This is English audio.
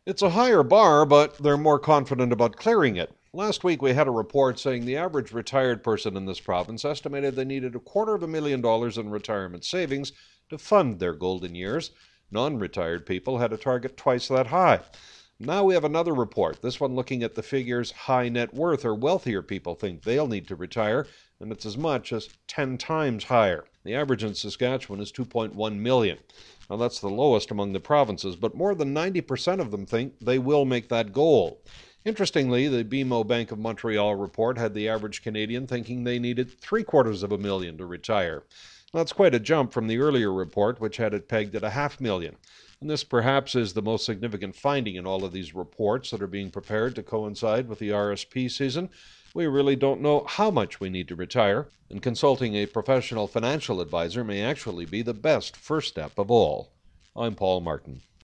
It's a higher bar, but they're more confident about clearing it. Last week we had a report saying the average retired person in this province estimated they needed $250,000 in retirement savings to fund their golden years. Non-retired people had a target twice that high. Now we have another report, this one looking at the figures high net worth or wealthier people think they'll need to retire, and it's as much as 10 times higher. The average in Saskatchewan is 2.1 million. Now that's the lowest among the provinces, but more than 90% of them think they will make that goal. Interestingly, the BMO Bank of Montreal report had the average Canadian thinking they needed $750,000 to retire. That's quite a jump from the earlier report, which had it pegged at $500,000. And this perhaps is the most significant finding in all of these reports that are being prepared to coincide with the RSP season. We really don't know how much we need to retire, and consulting a professional financial advisor may actually be the best first step of all. I'm Paul Martin.